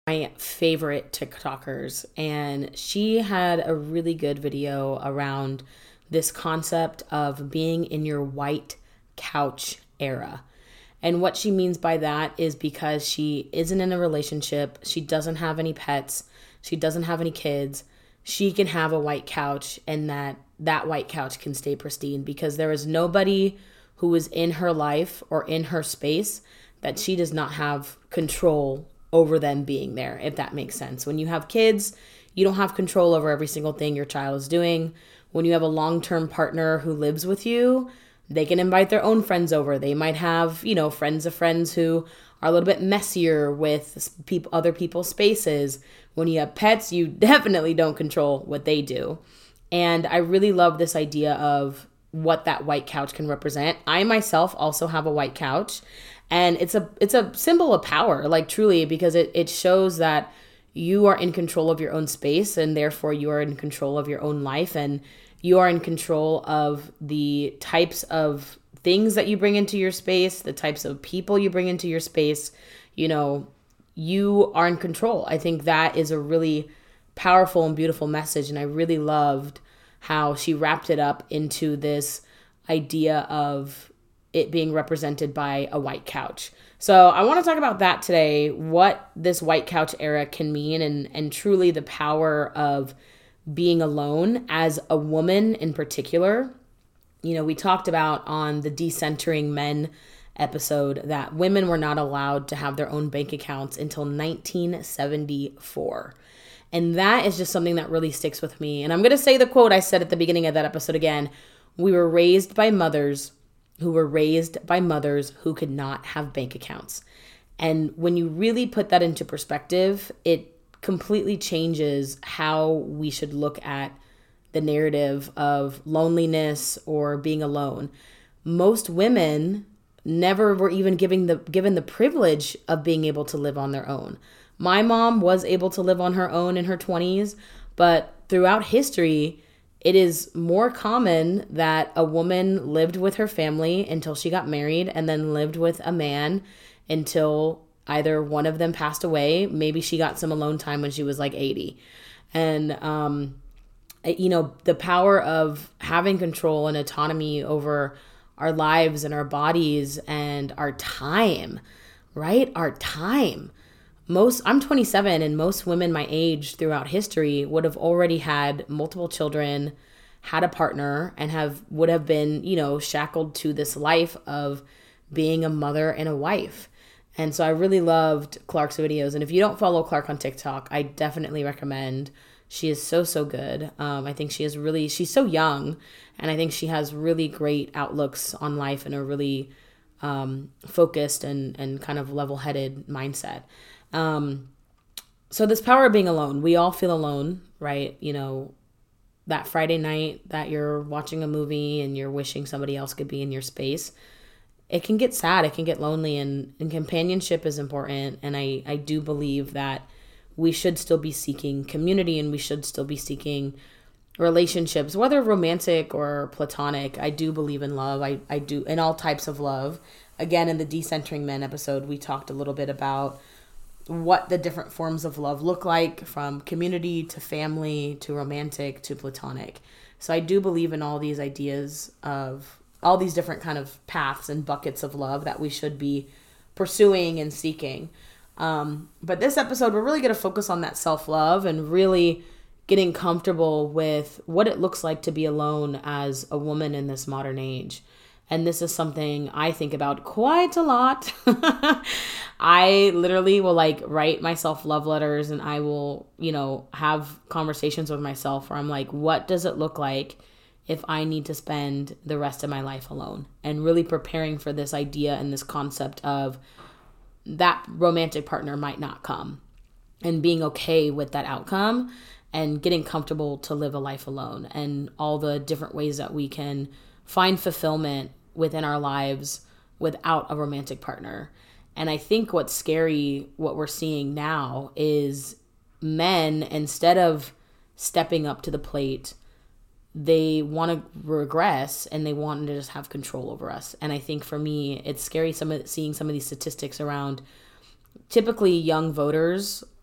My favorite TikTokers, and she had a really good video around this concept of being in your white couch era. And what she means by that is because she isn't in a relationship, she doesn't have any pets, she doesn't have any kids, she can have a white couch, and that white couch can stay pristine because there is nobody who is in her life or in her space that she does not have control over them being there, if that makes sense. When you have kids, you don't have control over every single thing your child is doing. When you have a long-term partner who lives with you, they can invite their own friends over. They might have, friends of friends who are a little bit messier with other people's spaces. When you have pets, you definitely don't control what they do. And I really love this idea of what that white couch can represent. I myself also have a white couch, and it's a symbol of power, like truly, because it shows that you are in control of your own space, and therefore you are in control of your own life, and you are in control of the types of things that you bring into your space, the types of people you bring into your space. You are in control. I think that is a really powerful and beautiful message, and I really loved how she wrapped it up into this idea of it being represented by a white couch. So I want to talk about that today, what this white couch era can mean, and truly the power of being alone as a woman in particular. We talked about on the Decentering Men episode that women were not allowed to have their own bank accounts until 1974. And that is just something that really sticks with me. And I'm going to say the quote I said at the beginning of that episode again. We were raised by mothers who were raised by mothers who could not have bank accounts. And when you really put that into perspective, it completely changes how we should look at the narrative of loneliness or being alone. Most women never were even given the privilege of being able to live on their own. My mom was able to live on her own in her 20s, but throughout history, it is more common that a woman lived with her family until she got married and then lived with a man until either one of them passed away. Maybe she got some alone time when she was like 80. And, the power of having control and autonomy over our lives and our bodies and our time, right? Our time. I'm 27, and most women my age throughout history would have already had multiple children, had a partner, and would have been, shackled to this life of being a mother and a wife. And so I really loved Clark's videos. And if you don't follow Clark on TikTok, I definitely recommend. She is so, so good. I think she's so young, and I think she has really great outlooks on life and a really focused and kind of level-headed mindset. So this power of being alone, we all feel alone, right? That Friday night that you're watching a movie and you're wishing somebody else could be in your space, it can get sad, it can get lonely, and companionship is important. And I do believe that we should still be seeking community, and we should still be seeking relationships, whether romantic or platonic. I do believe in love. I do in all types of love. Again, in the Decentering Men episode, we talked a little bit about what the different forms of love look like, from community to family to romantic to platonic. So I do believe in all these ideas of all these different kind of paths and buckets of love that we should be pursuing and seeking. But this episode, we're really going to focus on that self-love and really getting comfortable with what it looks like to be alone as a woman in this modern age. And this is something I think about quite a lot. I literally will write myself love letters, and I will, have conversations with myself where I'm like, what does it look like if I need to spend the rest of my life alone? And really preparing for this idea and this concept of that romantic partner might not come, and being okay with that outcome and getting comfortable to live a life alone, and all the different ways that we can find fulfillment within our lives without a romantic partner. And I think what's scary, what we're seeing now, is men, instead of stepping up to the plate, they want to regress and they want to just have control over us. And I think for me, it's scary seeing some of these statistics around typically young voters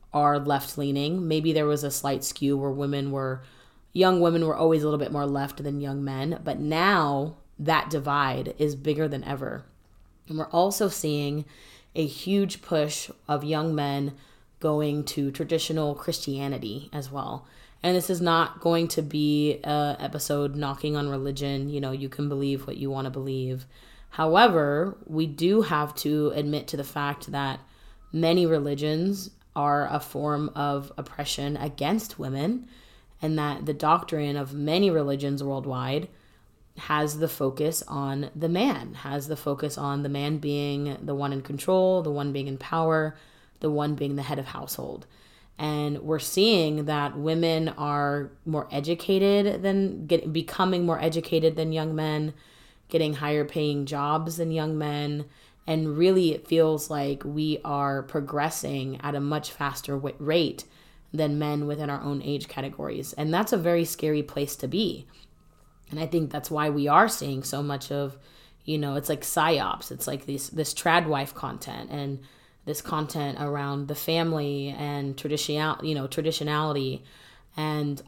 are left leaning. Maybe there was a slight skew where young women were always a little bit more left than young men, but now that divide is bigger than ever. And we're also seeing a huge push of young men going to traditional Christianity as well. And this is not going to be an episode knocking on religion. You can believe what you want to believe. However, we do have to admit to the fact that many religions are a form of oppression against women, and that the doctrine of many religions worldwide has the focus on the man, has the focus on the man being the one in control, the one being in power, the one being the head of household. And we're seeing that women are more educated becoming more educated than young men, getting higher paying jobs than young men. And really, it feels like we are progressing at a much faster rate than men within our own age categories. And that's a very scary place to be. And I think that's why we are seeing so much of, it's like psyops. It's like this trad wife content and this content around the family and traditionality. And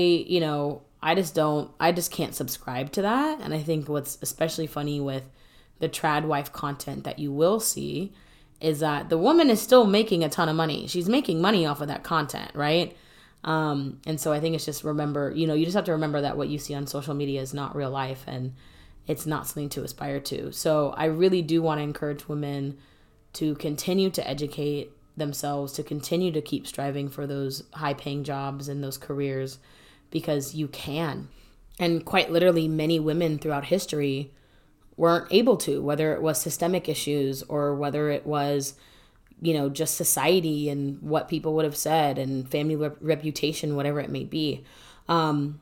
I just can't subscribe to that. And I think what's especially funny with the trad wife content that you will see is that the woman is still making a ton of money. She's making money off of that content, right? And so I think it's just you just have to remember that what you see on social media is not real life, and it's not something to aspire to. So I really do want to encourage women to continue to educate themselves, to continue to keep striving for those high-paying jobs and those careers, because you can. And quite literally, many women throughout history weren't able to, whether it was systemic issues or whether it was, just society and what people would have said and family reputation, whatever it may be. And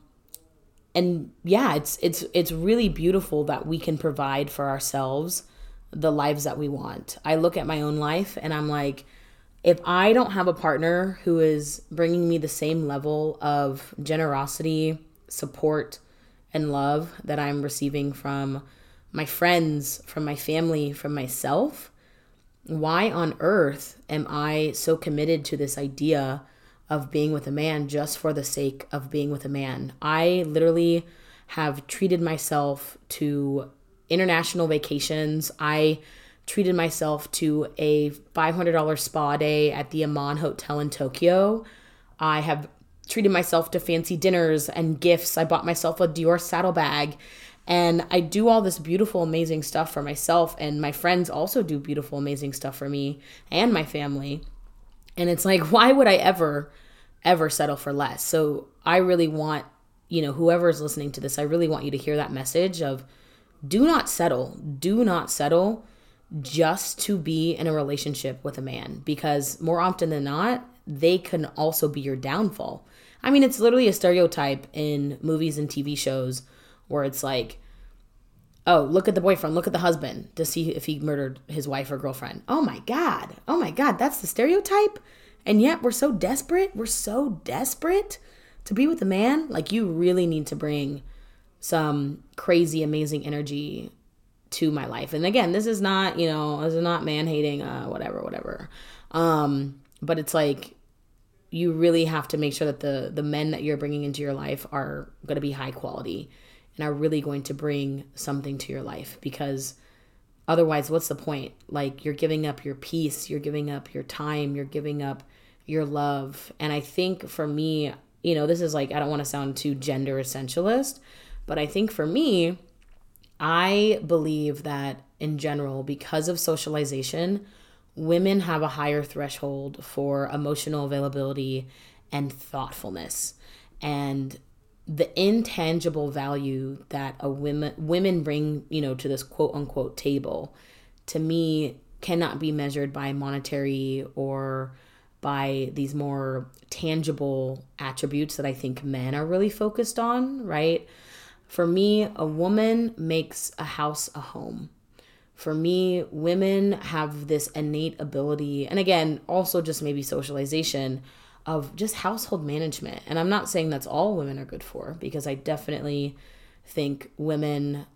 yeah, it's really beautiful that we can provide for ourselves the lives that we want. I look at my own life and I'm like, if I don't have a partner who is bringing me the same level of generosity, support, and love that I'm receiving from my friends, from my family, from myself, why on earth am I so committed to this idea of being with a man just for the sake of being with a man? I literally have treated myself to international vacations. I treated myself to a $500 spa day at the Aman Hotel in Tokyo. I have treated myself to fancy dinners and gifts. I bought myself a Dior saddlebag. And I do all this beautiful, amazing stuff for myself. And my friends also do beautiful, amazing stuff for me and my family. And it's like, why would I ever settle for less? So I really want, whoever is listening to this, I really want you to hear that message of do not settle. Do not settle just to be in a relationship with a man, because more often than not, they can also be your downfall. I mean, it's literally a stereotype in movies and TV shows where it's like, oh, look at the boyfriend, look at the husband to see if he murdered his wife or girlfriend. Oh my God, that's the stereotype? And yet we're so desperate to be with a man. Like, you really need to bring some crazy, amazing energy to my life. And again, this is not man hating, whatever. But it's like, you really have to make sure that the men that you're bringing into your life are going to be high quality and are really going to bring something to your life, because otherwise, what's the point? Like, you're giving up your peace, you're giving up your time, you're giving up your love. And I think for me, this is like, I don't want to sound too gender essentialist, but I think for me, I believe that in general, because of socialization, women have a higher threshold for emotional availability and thoughtfulness. And the intangible value that women bring, to this quote unquote table, to me, cannot be measured by monetary or by these more tangible attributes that I think men are really focused on, right? For me, a woman makes a house a home. For me, women have this innate ability, and again, also just maybe socialization, of just household management. And I'm not saying that's all women are good for, because I definitely think women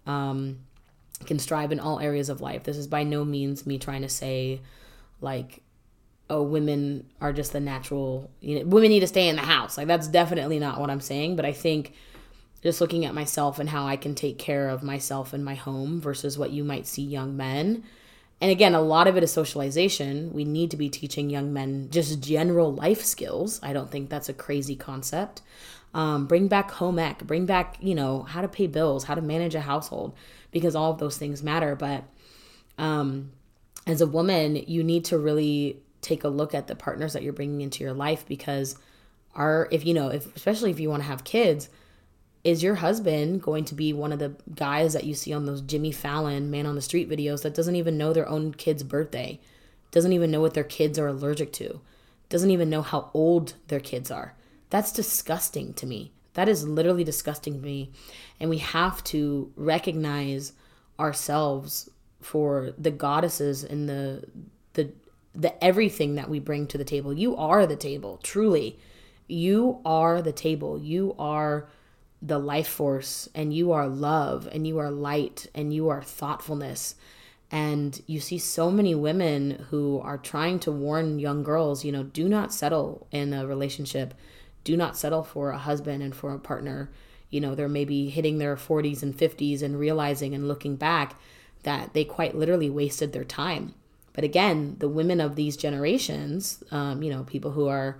can strive in all areas of life. This is by no means me trying to say, like, oh, women are just the natural, women need to stay in the house. Like, that's definitely not what I'm saying. But I think just looking at myself and how I can take care of myself in my home versus what you might see young men. And again, a lot of it is socialization. We need to be teaching young men just general life skills. I don't think that's a crazy concept. Bring back home ec, bring back, how to pay bills, how to manage a household, because all of those things matter. But as a woman, you need to really take a look at the partners that you're bringing into your life, because especially if you want to have kids, is your husband going to be one of the guys that you see on those Jimmy Fallon man on the street videos that doesn't even know their own kid's birthday, doesn't even know what their kids are allergic to, doesn't even know how old their kids are? That's disgusting to me. That is literally disgusting to me. And we have to recognize ourselves for the goddesses and the everything that we bring to the table. You are the table, truly. You are the table. You are the life force, and you are love, and you are light, and you are thoughtfulness. And you see so many women who are trying to warn young girls, do not settle in a relationship. Do not settle for a husband and for a partner. They're maybe hitting their 40s and 50s and realizing and looking back that they quite literally wasted their time. But again, the women of these generations, people who are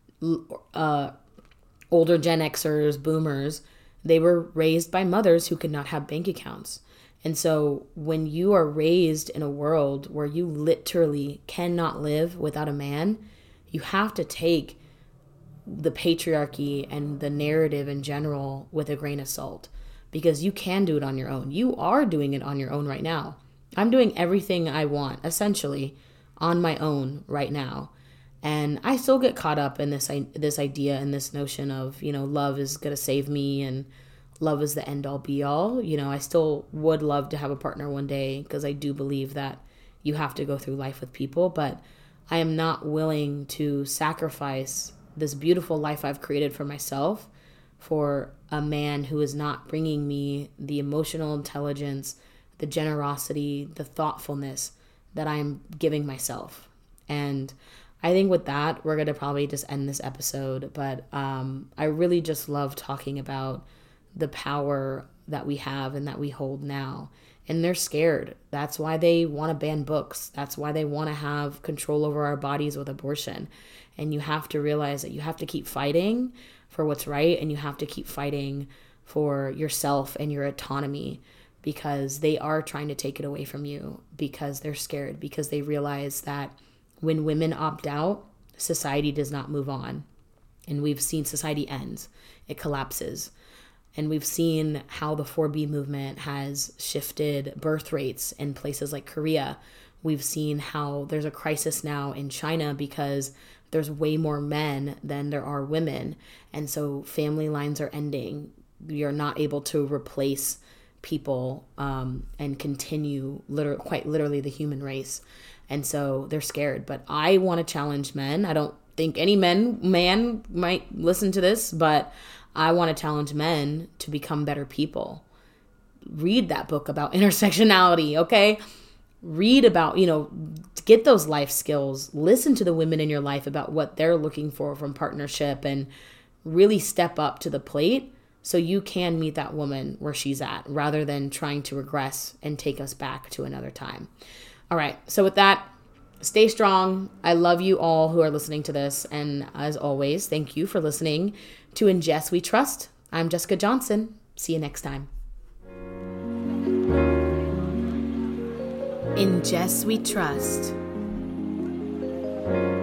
older Gen Xers, boomers, they were raised by mothers who could not have bank accounts. And so when you are raised in a world where you literally cannot live without a man, you have to take the patriarchy and the narrative in general with a grain of salt, because you can do it on your own. You are doing it on your own right now. I'm doing everything I want, essentially, on my own right now. And I still get caught up in this idea and this notion of, love is going to save me and love is the end all be all. I still would love to have a partner one day, because I do believe that you have to go through life with people. But I am not willing to sacrifice this beautiful life I've created for myself for a man who is not bringing me the emotional intelligence, the generosity, the thoughtfulness that I'm giving myself. And I think with that, we're going to probably just end this episode. But I really just love talking about the power that we have and that we hold now. And they're scared. That's why they want to ban books. That's why they want to have control over our bodies with abortion. And you have to realize that you have to keep fighting for what's right, and you have to keep fighting for yourself and your autonomy, because they are trying to take it away from you, because they're scared, because they realize that when women opt out, society does not move on. And we've seen society ends. It collapses. And we've seen how the 4B movement has shifted birth rates in places like Korea. We've seen how there's a crisis now in China because there's way more men than there are women. And so family lines are ending. You're not able to replace people and continue quite literally the human race. And so they're scared. But I want to challenge men. I don't think any man might listen to this, but I want to challenge men to become better people. Read that book about intersectionality, okay? Read about, get those life skills. Listen to the women in your life about what they're looking for from partnership, and really step up to the plate so you can meet that woman where she's at, rather than trying to regress and take us back to another time. All right. So with that, stay strong. I love you all who are listening to this. And as always, thank you for listening to In Jess We Trust. I'm Jessica Johnson. See you next time. In Jess We Trust.